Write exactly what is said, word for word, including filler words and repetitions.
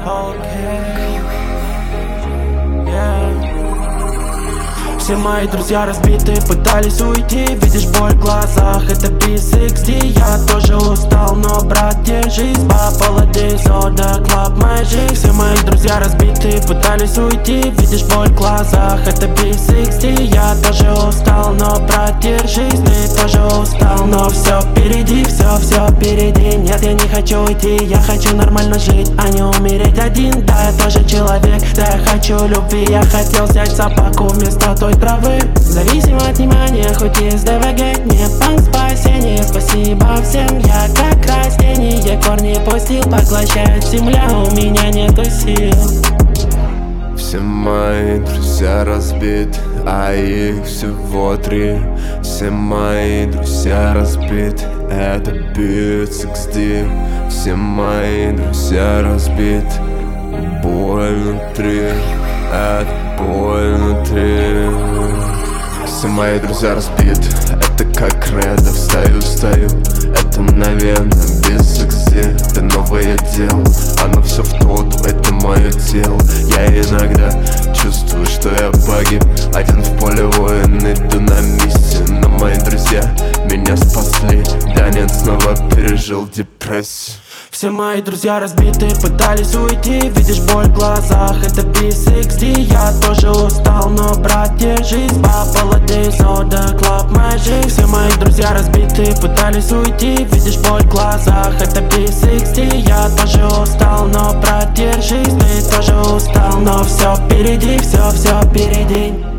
Okay. Yeah. Все мои друзья разбиты, пытались уйти. Видишь боль в глазах, это би сикс ди. Я тоже устал, но, брат, держись. Папа, ладей, сода, клаб, моя жизнь. Все мои друзья разбиты, пытались уйти. Видишь боль в глазах, это би сикс ди. Я тоже устал, но, брат, держись. Ты тоже устал, но все впереди, все, все впереди. Нет, я не хочу уйти, я хочу нормально жить, а не умереть один. Да, я тоже человек, да, я хочу любви. Я хотел взять собаку вместо той травы. Зависим от внимания, хоть есть ДВГ. Не панк спасение, спасибо всем. Я как растение, корни пустил, поглощает земля. У меня нету сил. Все мои друзья разбиты, а их всего три. Все мои друзья разбиты, это би сикс ди. Все мои друзья разбиты, боль внутри, это боль внутри. Все мои друзья разбиты, это как редо. Встаю, встаю, это мгновенно, би сикс ди. Это новое дело, оно все в тот, это мое тело. Я иногда чувствую, что я погиб, один в поле воин, иду на миссию. Но мои друзья меня спасли, да нет, снова пережил депрессию. Все мои друзья разбиты, пытались уйти. Видишь боль в глазах, это би сикс ди. Я тоже устал, но, брат, держись. Папа, ладей, сода, клаб, моя жизнь. Все мои друзья разбиты, пытались уйти. Видишь боль в глазах, это би сикс ди. Я тоже устал, но, брат, держись. Ты тоже устал, но все впереди, все, все впереди.